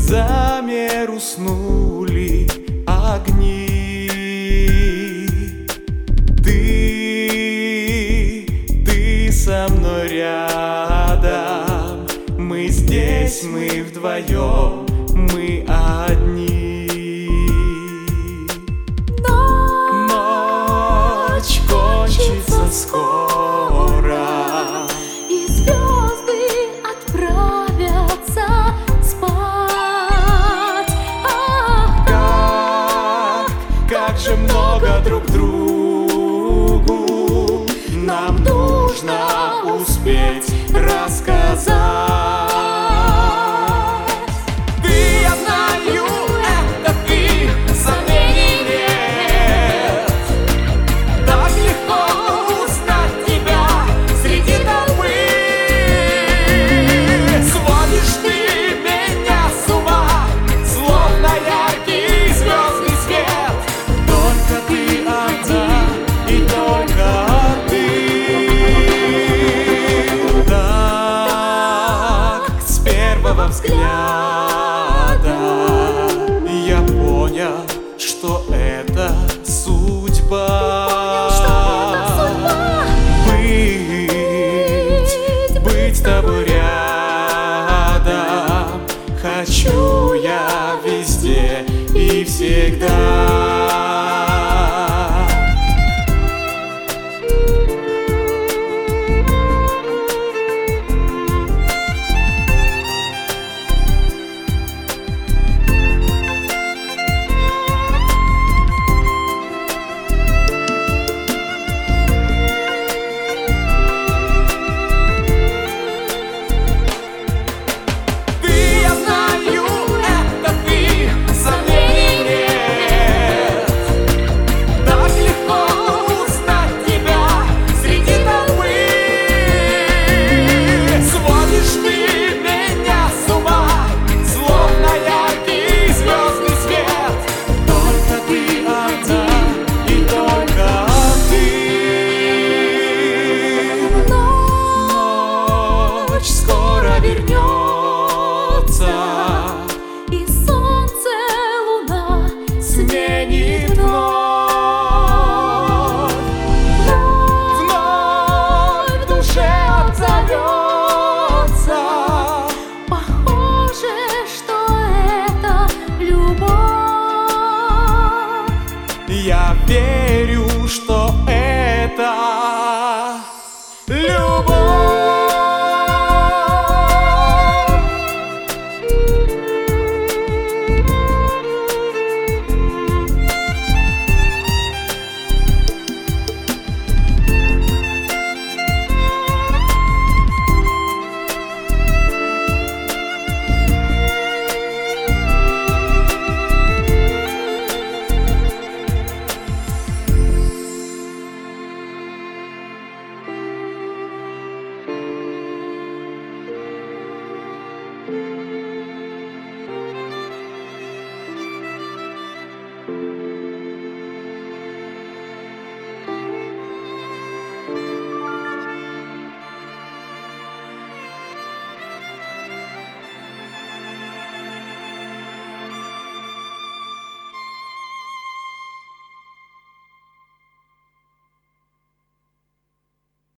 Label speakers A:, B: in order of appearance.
A: за мир уснули огни. Ты со мной рядом, мы здесь, мы вдвоем, мы одни. Ночь кончится скоро,
B: и звезды отправятся спать.
A: Как же много друг другу нам нужно успеть рассказать. Взгляда я понял, что это судьба. Быть с тобой рядом хочу я везде и всегда. Вернется,
B: и солнце, луна сменит
A: вновь. Вновь в душе отзовется.
B: Похоже, что это любовь.
A: Я верю, что это